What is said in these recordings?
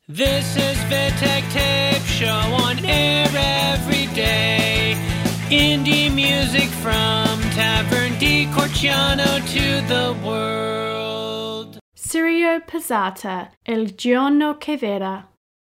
This is Vitek Tape Show on air every day. Indie music from Tavern di Corciano to the world. Sirio Pesata, Il giorno che verrà.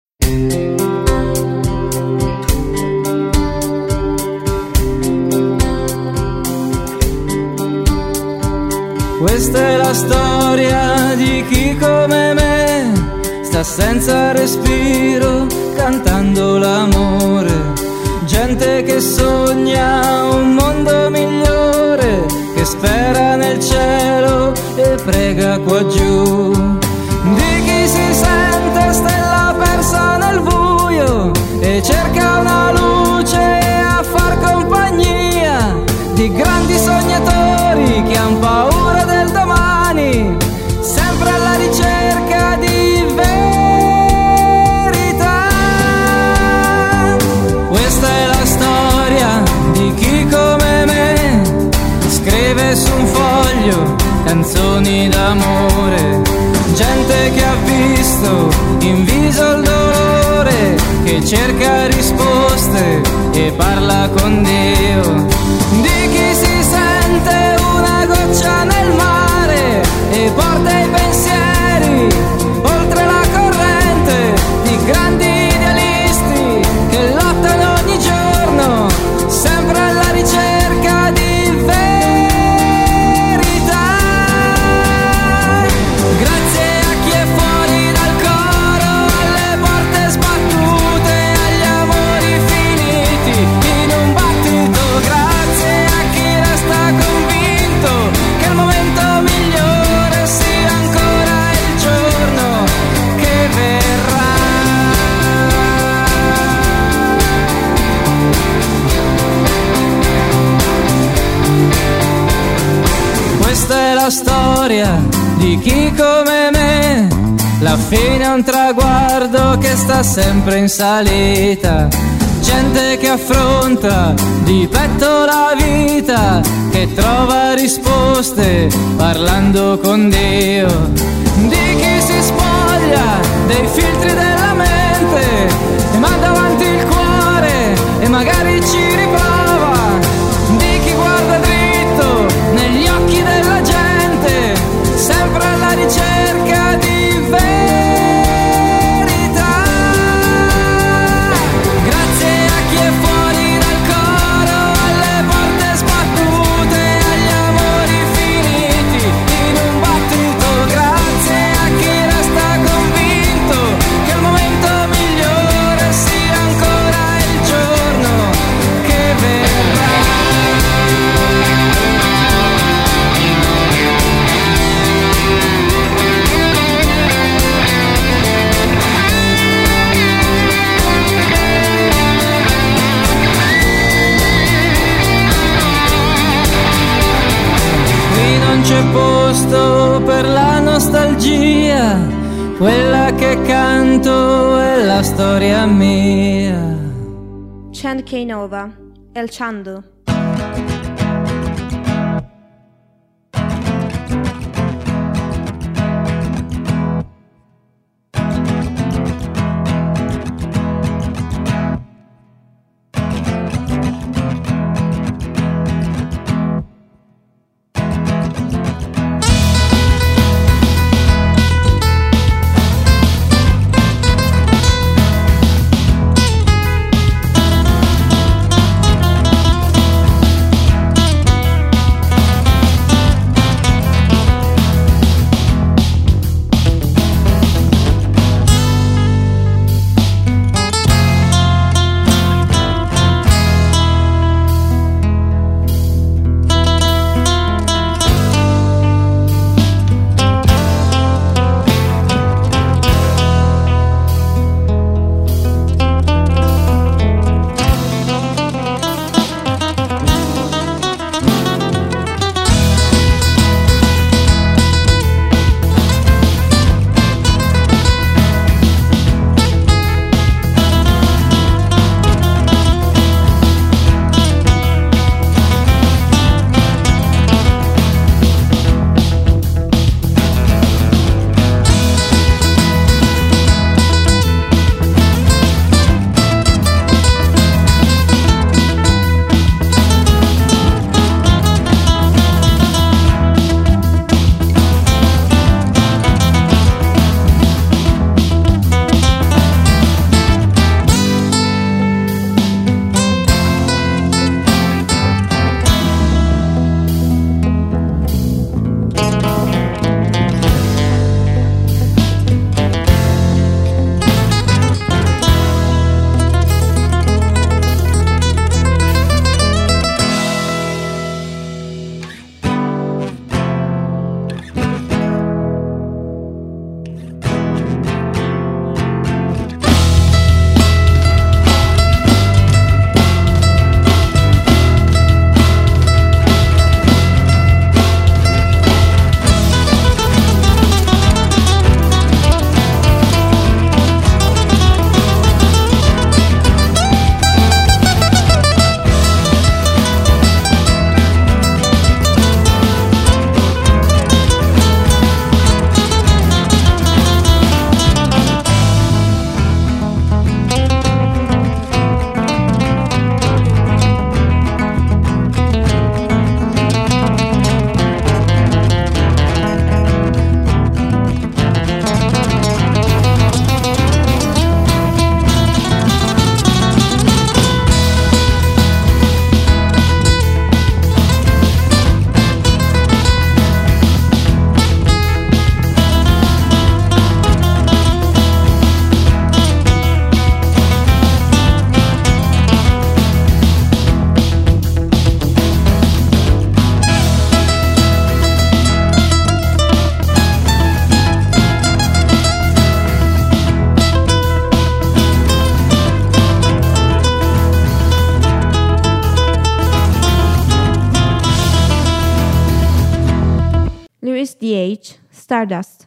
Questa è la storia di chi come me sta senza respiro cantando l'amore. Gente che sogna un mondo migliore, che spera nel cielo e prega qua giù. Di chi si sente stella persa nel buio e cerca una luce a far compagnia. Di grandi sognatori che han paura del domani, sempre alla ricerca di verità. Questa è la storia di chi come me scrive su un foglio canzoni d'amore. Gente che ha visto in viso il dolore, che cerca risposte e parla con Dio. Di chi si sente una goccia nel mare e porta i pensieri oltre la corrente. Di grandi idealisti che lottano ogni giorno, sempre alla ricerca di verità. Grazie a chi è fuori dal coro, alle porte sbattute, agli amori finiti in un battito. Grazie a chi resta convinto che il momento migliore sia ancora il giorno che verrà. Questa è la storia di chi come me, la fine è un traguardo che sta sempre in salita. Gente che affronta di petto la vita, che trova risposte parlando con Dio. Di chi si spoglia dei filtri della mente e manda avanti il cuore e magari ci riprova. Di chi guarda dritto negli occhi della gente, sempre alla ricerca di verità. Grazie a chi è fuori dal coro, alle porte sbattute, agli amori finiti in un battito. Grazie a chi resta convinto che il momento migliore sia ancora il giorno che verrà. Qui non c'è posto per la nostalgia, quella che canto è la storia mia. Chand Nova, El Chando. Stardust.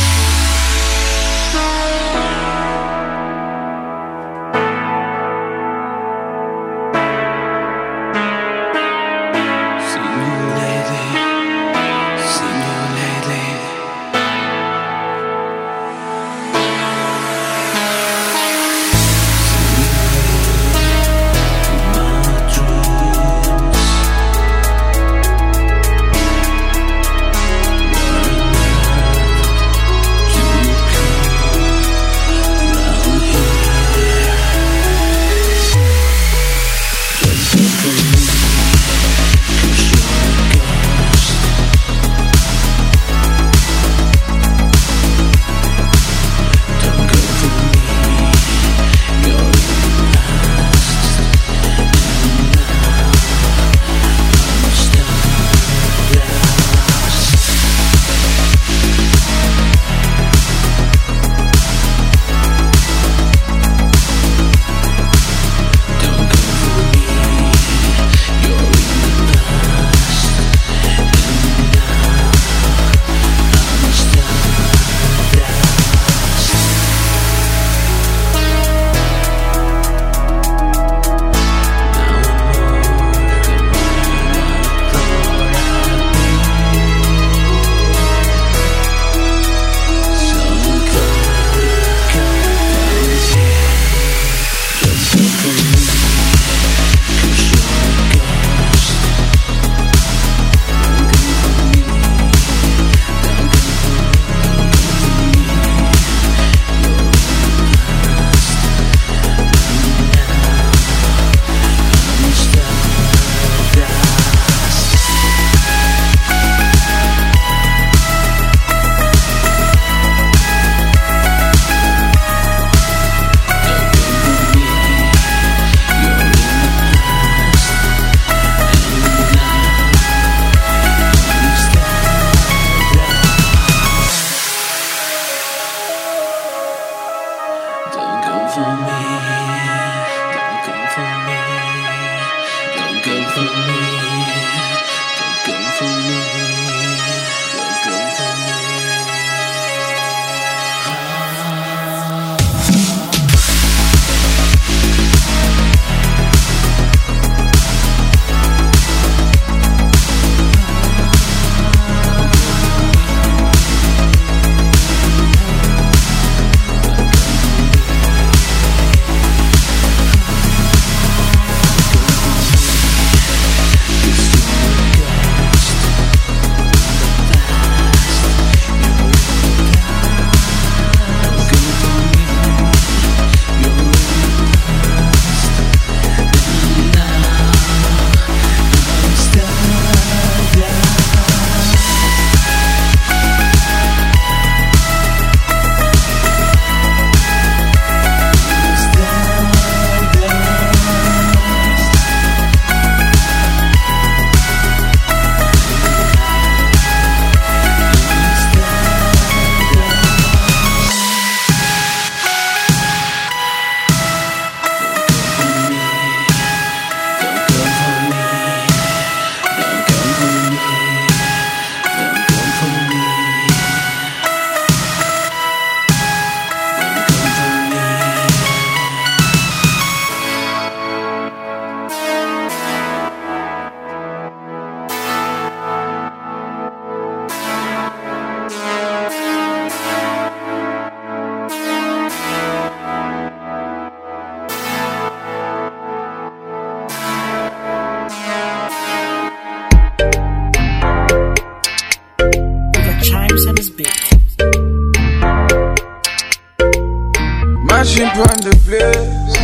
Mashing on the place,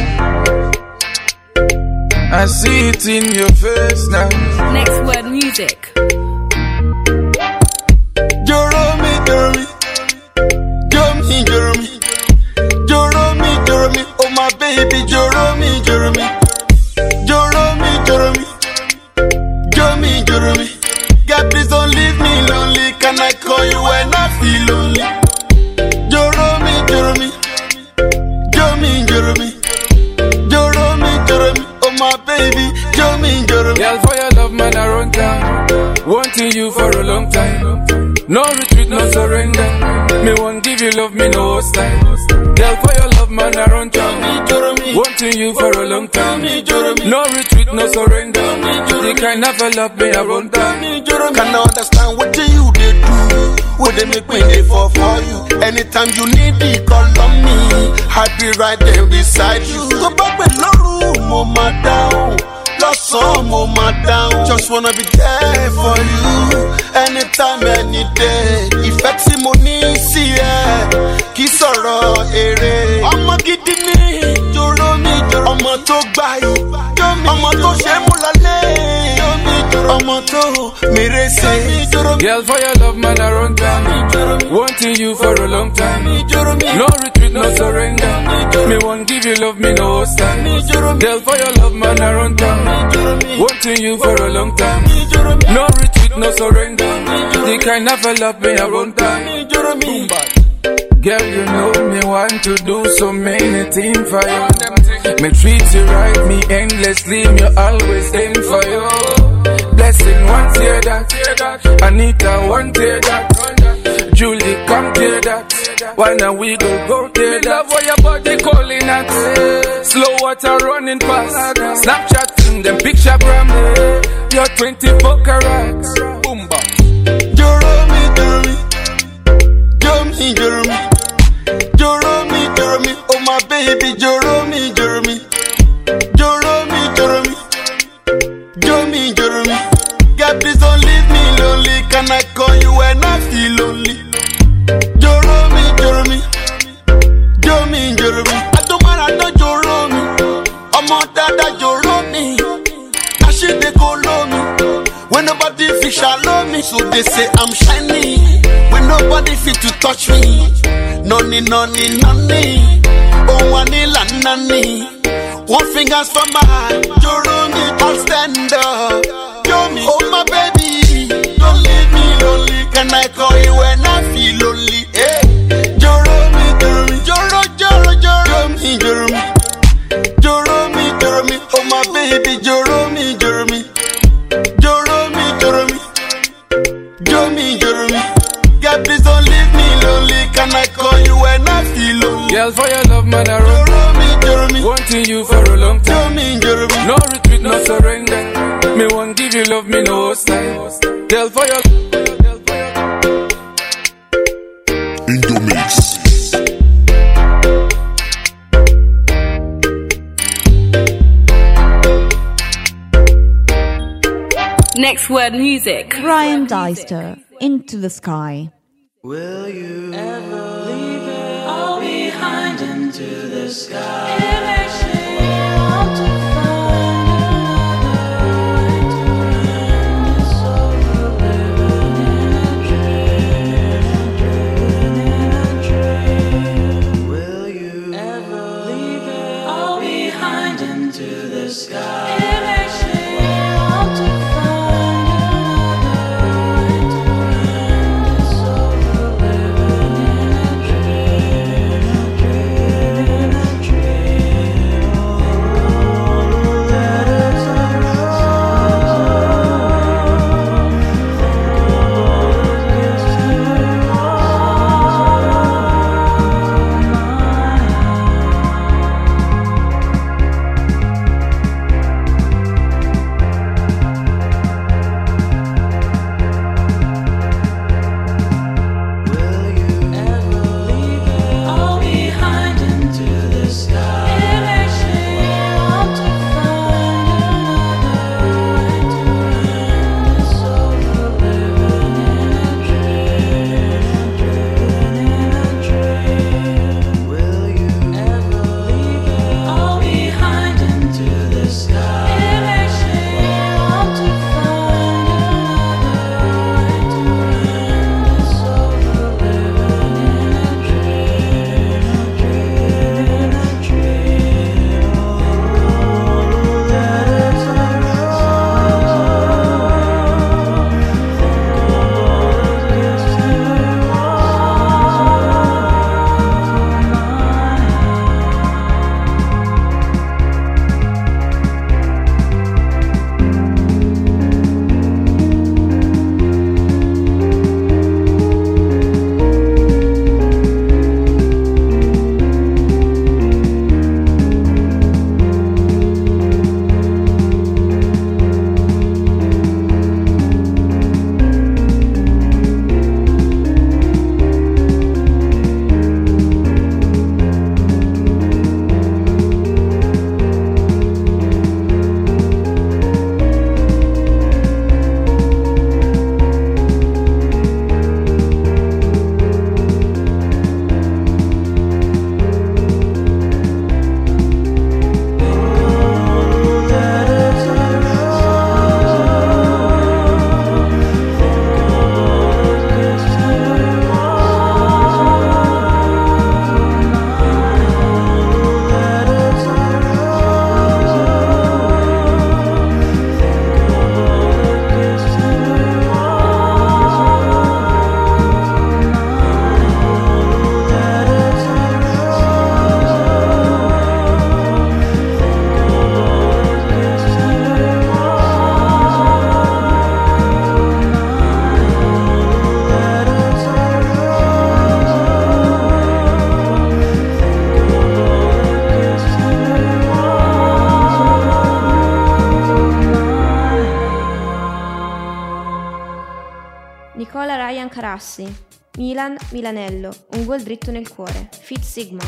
I see it in your face now. Next word music. Joromi, Joromi, Joromi, Joromi, Joromi, Joromi, oh my baby, Joromi, Joromi, Joromi, Joromi, Joromi, Joromi. God, please don't leave me lonely. Can I call you when I feel lonely? Joromi, Joromi, Joromi, Joromi, Joromi, Joromi, oh my baby, Joromi, Joromi. Girl, for your love, man, I run down. Wanting you for a long time. No retreat, no surrender. Me won't give you love, me no host time. Girl, for your love, man, I run down. Wanting you for a long time. No retreat, no surrender. The kind of a love me I run down. Can I understand what you did do? Would they make me there for you? Anytime you need me, call on me. I'll be right there beside you. Go back with no room, oh my down. Lost some, oh my down. Just wanna be there for you. Anytime, any day. Ìfẹ́ mo ní sí ẹ, kì í sọ̀rọ̀ èrè. Ọmọ gidi ni jòrò mi, ọmọ tó gbà yìí, ọmọ tó ṣe mú lọlé, ọmọ tó mèrè sí. Girl, for your love, man, I run down. Wanting you for a long time. No retreat, no surrender. Me won't give you love, me no host time. Girl, for your love, man, I run down. Wanting you for a long time. No retreat, no surrender. The kind of a love me I run down. Girl, you know me want to do so many things for you. Me treat you right, me endlessly, me always in for you. Blessing, one tear that. Anita, one tear that. Julie, come tear that. Why now we go tear that. Love what your body calling at. Slow water running past. Snapchatting them picture gram. You're 24 carats. Boomba. Jeremy, oh my baby, Jeremy. God, please don't leave me lonely. Can I call you when I feel lonely? Jeremy. I don't mind, I know Jeremy. I'm on that Jeremy. I should they call me. When nobody fit shallow me, so they say I'm shiny. When nobody fit to touch me, noni. Oh, wanila nani. One finger's for my heart, Jeremy, I'll stand up. Jeremy, oh my baby, don't leave me lonely. Can I call you when I feel lonely? Hey, Jeremy, oh my baby, Jeremy. God, please don't leave me lonely. Can I call you when I feel lonely? Girl, for your love, man, I run. Jeremy. Wanting you for a long time. Jeremy. No retreat, no surrender. Me won't give you love, me no host time. Girl, for your Indomix. Next word music. Ryan Deister, Into the Sky. Will you ever leave it all behind into the sky? It makes me want to find another way to end this over living in a dream. Will you ever leave it all behind into the sky? It makes me want to find another way to end this over living in a dream. Marassi. Milan, Milanello, un gol dritto nel cuore. Fit Sigma.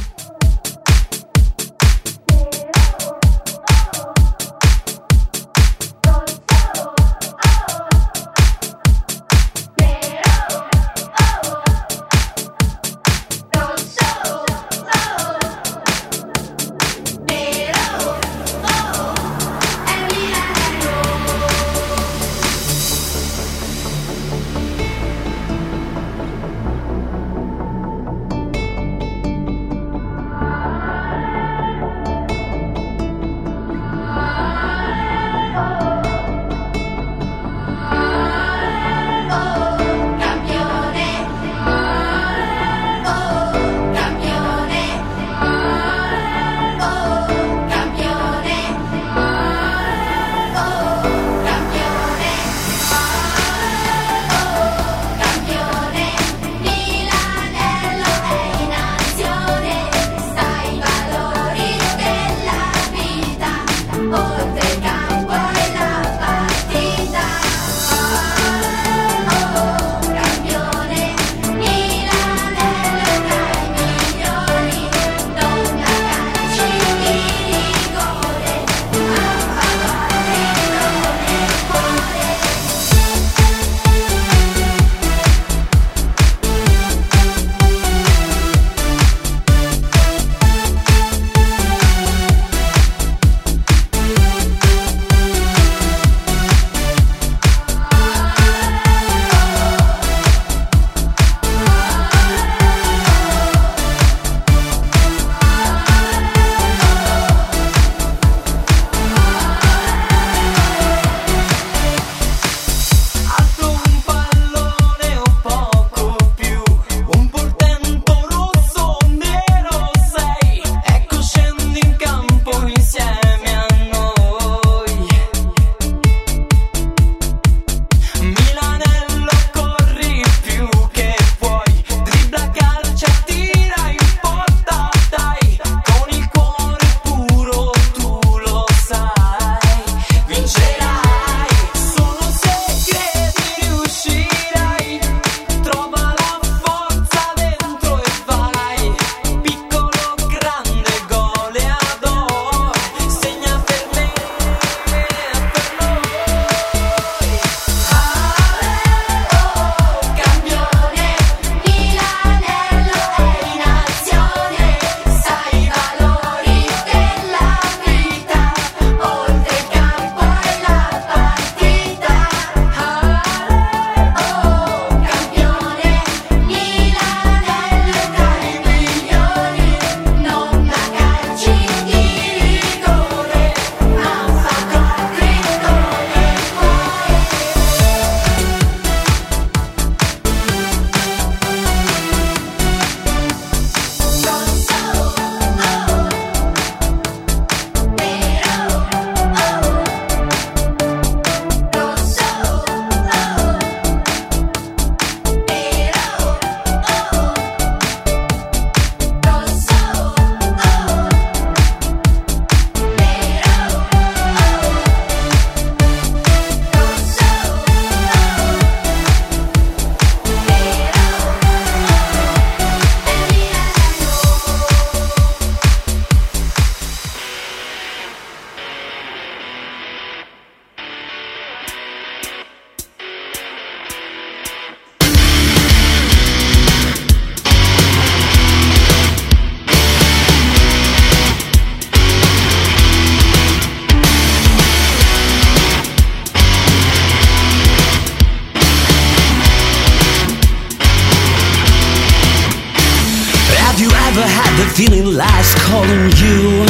feeling life's calling you,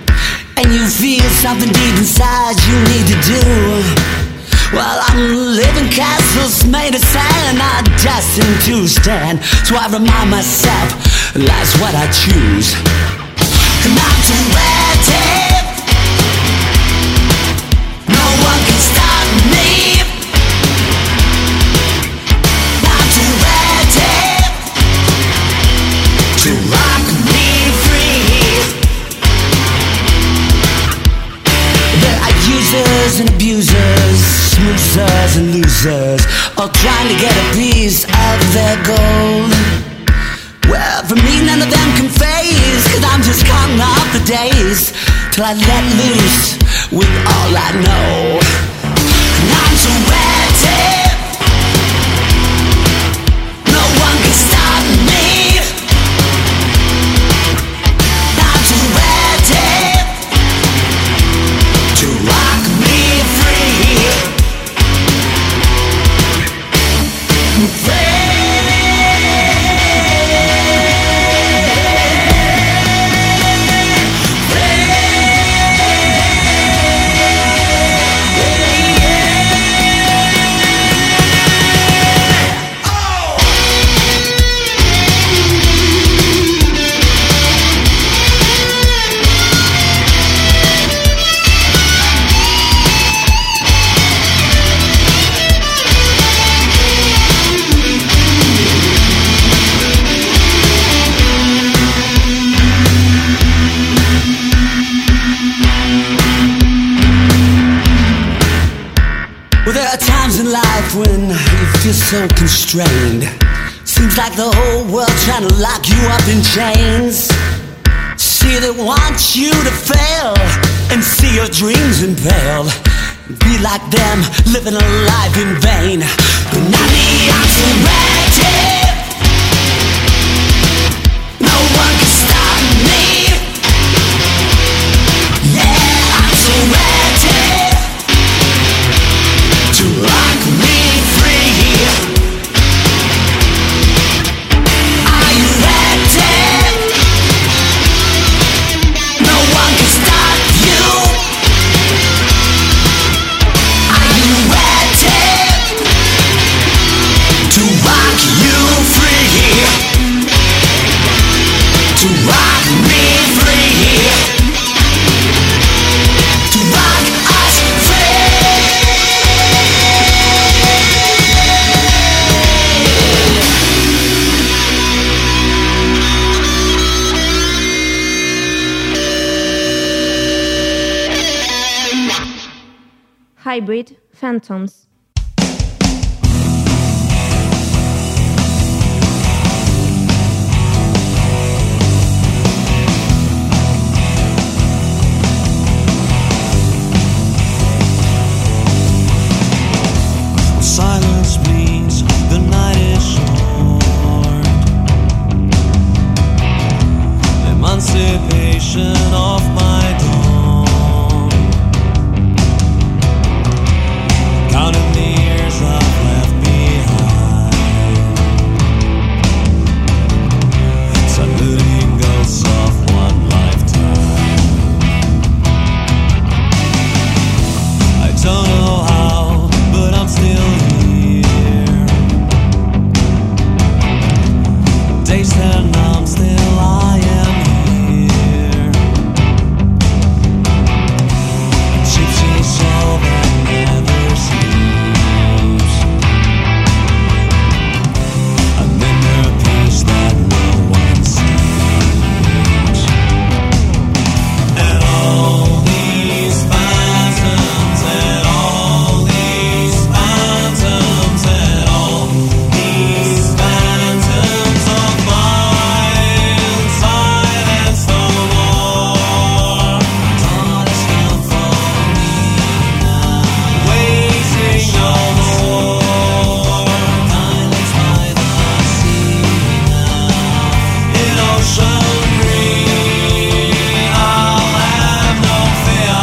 and you feel something deep inside you need to do. Well, I'm living castles made of sand, not destined to stand. So I remind myself, life's what I choose. And I'm too ready. No one can stop me. I'm too ready to rock me free. There are users and abusers, smoozers and losers, all trying to get a piece of their gold. Well, for me none of them can phase, 'cause I'm just counting up the days till I let loose with all I know. And I'm so ready, no one can stop me. I'm so ready to rock me free. Well, there are times in life when you feel so constrained. Seems like the whole world's trying to lock you up in chains. See, they want you to fail and see your dreams impaled. Be like them, living a life in vain. But not me, I'm so ready. No one can stop me. Yeah, I'm so ready to rock me free. Are you ready? No one can stop you. Are you ready to rock you free? To rock me free. To rock us free. Hybrid Phantoms. Silence means the night is short. Emancipation of my dawn. Counting the years I've left behind. Saluting ghosts of one lifetime. I don't know how, but I'm still here. Days that I'm still, I am here. A gypsy soul that never sleeps. An inner peace that no one sees. And all these phantoms, and all these phantoms, and all these phantoms of mine silence the war. Dawn has come for me now, waiting no more. Silence by the sea now, in ocean green, I'll have no fear.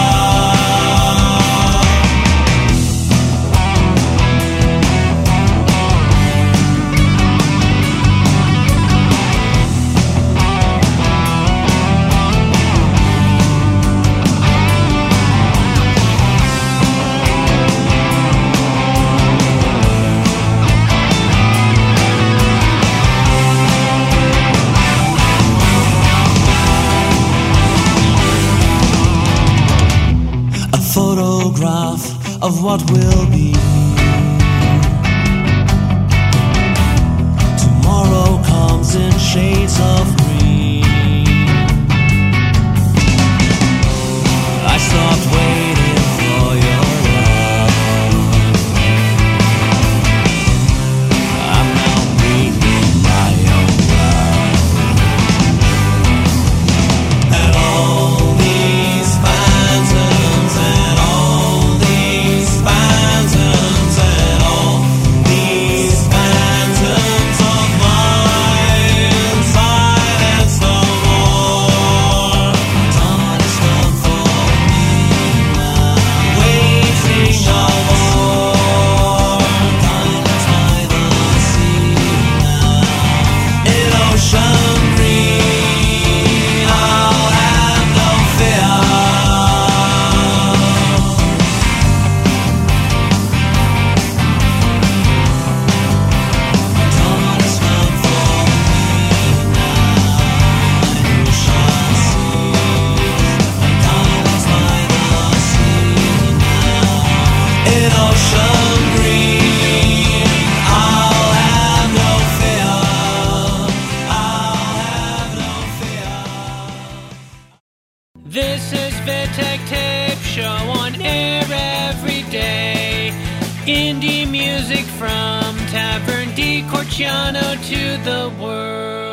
A photograph of what will be. Tomorrow comes in shades of green. I stopped waiting for your love. This is Vitek Tape Show on air every day. Indie music from Tavern di Corciano to the world.